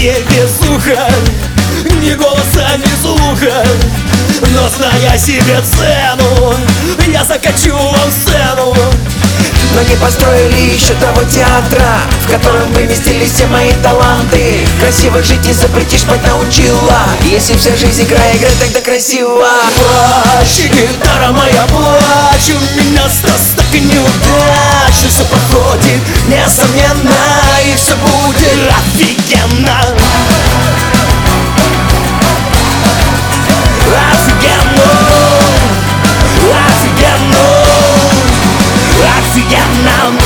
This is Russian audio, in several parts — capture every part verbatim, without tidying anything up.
не везуха, ни голоса, ни слуха, но зная себе цену, я закачу вам сцену. Но не построили еще того театра, в котором вместились все мои таланты. Красиво жить не запретишь, мать научила. Если вся жизнь игра, играй тогда красиво. Плачь, гитара моя, плачь, у меня стресс, так и неудач. Все проходит, несомненно, и все будет офигенно. Офигенно, офигенно, офигенно.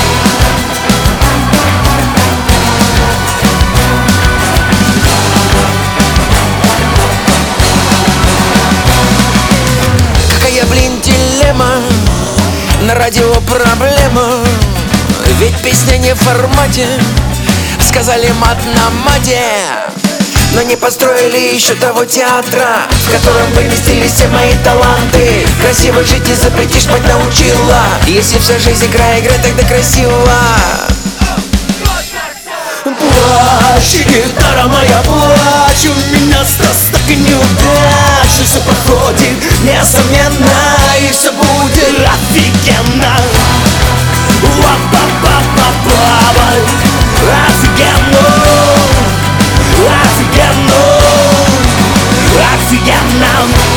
Какая, блин, дилемма, на радио проблема. Ведь песня не в формате, сказали мат на мате. Но не построили еще того театра, в котором вместились все мои таланты. Красиво жить не запретишь, мать научила. Если вся жизнь игра, играй тогда красиво. Плачь, гитара моя, плачь, у меня стресс, так и неудач. Все проходит, несомненно, и все будет офигенно. Ла-па-па-па-па-па. Офигенно, офигенно, офигенно.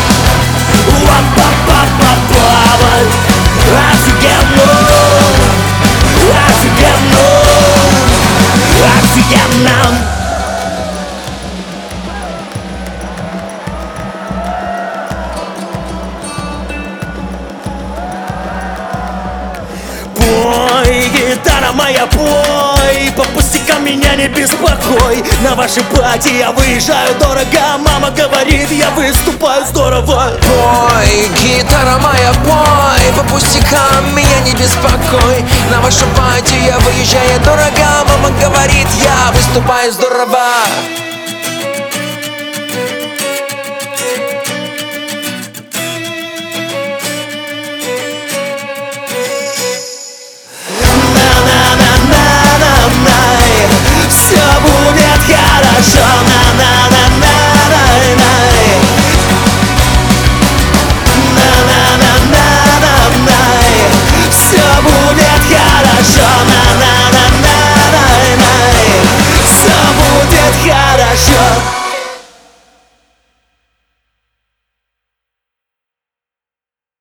Ла-па-па-па-па. Офигенно, офигенно, офигенно. Пой, гитара моя, пой, по пустякам меня не беспокой. На ваши пати я выезжаю дорого, мама говорит, я выступаю здорово. Пой, гитара моя, пой, по пустякам меня не беспокой. На вашу пати я выезжаю дорого, мама говорит, я выступаю здорово.